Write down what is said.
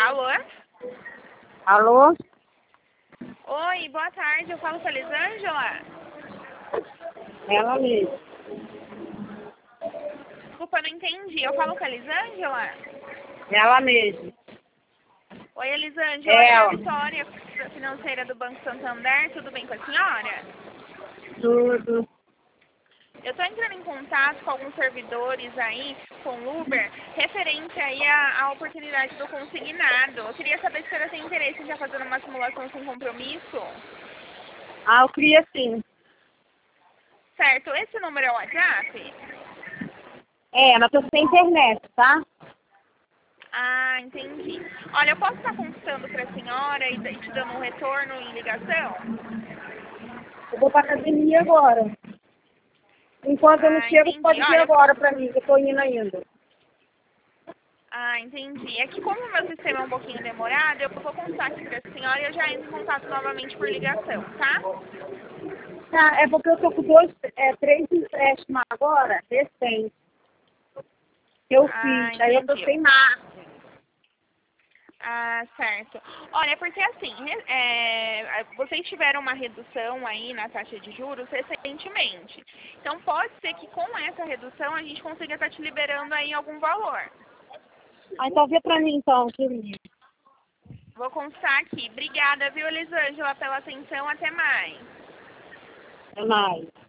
Alô? Alô? Oi, boa tarde. Eu falo com a Elisângela? Ela mesmo. Desculpa, eu não entendi. Eu falo com a Elisângela? Ela mesmo. Oi, Elisângela. Aqui é a Ela. Vitória, financeira do Banco Santander. Tudo bem com a senhora? Tudo. Eu estou entrando em contato com alguns servidores aí, com o Uber, referente aí à oportunidade do consignado. Eu queria saber se a senhora tem interesse em estar fazendo uma simulação sem compromisso. Ah, eu queria sim. Certo. Esse número é o WhatsApp? É, mas tô sem internet, tá? Ah, entendi. Olha, eu posso estar consultando para a senhora e te dando um retorno em ligação? Eu vou pra academia agora. Enquanto eu não Ah, chego, entendi. pode vir Olha, agora pra mim, que eu tô indo ainda. ah, entendi. É que como o meu sistema é um pouquinho demorado, eu vou consultar aqui para a senhora e eu já entro em contato novamente por ligação, tá? Tá, é porque eu tô com três empréstimos agora, recente. Eu Ah, fiz, aí eu tô entendi. sem marca. Ah, certo. Olha, porque assim, vocês tiveram uma redução aí na taxa de juros recentemente. Então pode ser que com essa redução a gente consiga estar te liberando aí algum valor. Ah, então vê pra mim então, querido. Vou constar aqui. Obrigada, viu, Elisângela, pela atenção. Até mais. Até mais.